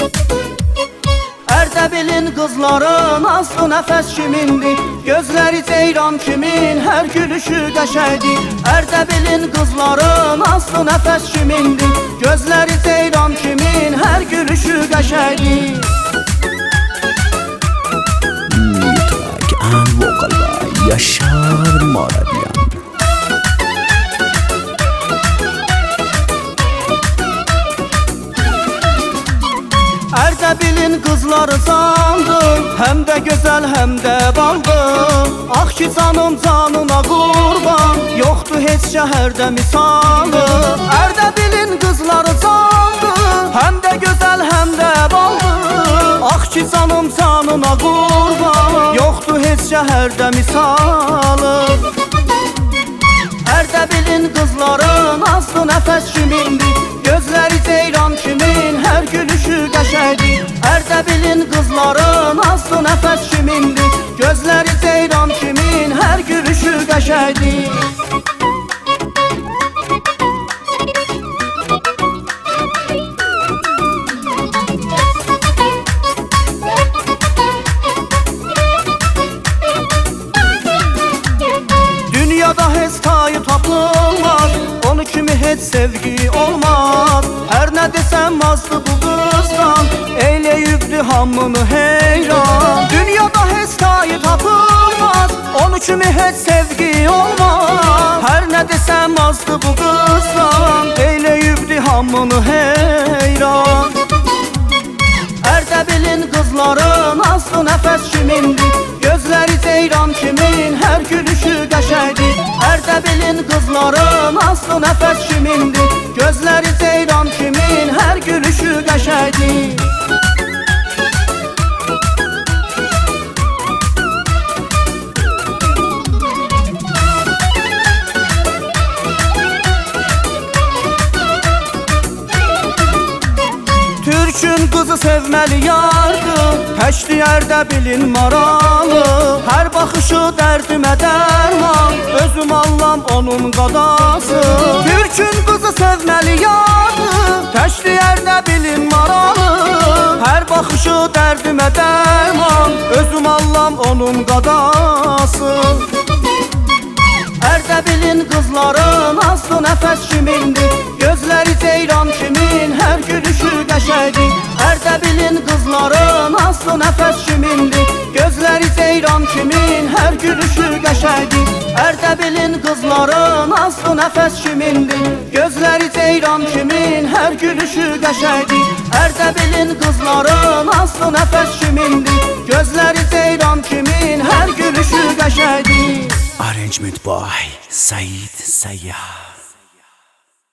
Ərdəbilin qızların aslı nəfəs kimindir? Gözləri ceyran kimin, hər gülüşü qəşəkdir. Ərdəbilin qızların aslı nəfəs kimindir? Gözləri ceyran kimin, hər gülüşü qəşəkdir. Track and vocal by Yaşar Morabian. Ərdəbilin qızları candır, həm də gözəl, həm də baldır. Ax ki canım canına qurban, yoxdur heç şəhərdə misalı. Ərdəbilin qızları candır, həm də gözəl, həm də baldır. Ax ki canım canına qurban, yoxdur heç şəhərdə misalı. Ərdəbilin qızların aslı nəfəs kimindir? Gözləri ceyran kimin, hər gülüşü qəşəkdir. Ərdəbilin qızların aslı nəfəs kimindir? Gözləri ceyran kimin, hər gülüşü qəşəkdir. Dünyada heç tayı tapılmaz, onu kimi heç sevgi olmaz. Hər nə desəm azdı bu qızdan, eyləyibdi hamını heyran. Dünyada heç tayı tapılmaz, onu kimi heç sevgi olmaz. Hər nə desəm azdı bu qızdan, eyləyibdi hamını heyran. Ərdəbilin qızların aslı nəfəs kimindir? Gözləri ceyran kimin, hər gülüşü qəşəkdir. Ərdəbilin qızların aslı nəfəs kimindir? Gözləri ceyran kimin, hər gülüşü qəşəkdir. Türkün qızı sevməli yardır, təşdi Ərdəbilin maralı. Hər baxışı dərdimə dərman, özüm allam onun qadası. Türkün qızı sevməli yardır, təşdi Ərdəbilin maralı. Hər baxışı dərdimə dərman, özüm allam onun qadası. Ərdəbilin qızların aslı nəfəs kimindir? Gözləri ceyran kimin, hər gülüşü qəşəkdir. Ərdəbilin qızların aslı nəfəs kimindir? Gözləri ceyran kimin, hər gülüşü qəşəkdir. Ərdəbilin qızların aslı nəfəs kimindir? Gözləri ceyran kimin, hər gülüşü qəşəkdir. Ərdəbilin qızların aslı nəfəs kimindir? Gözləri ceyran kimin, hər gülüşü qəşəkdir. Arrangement by Said Sayyar.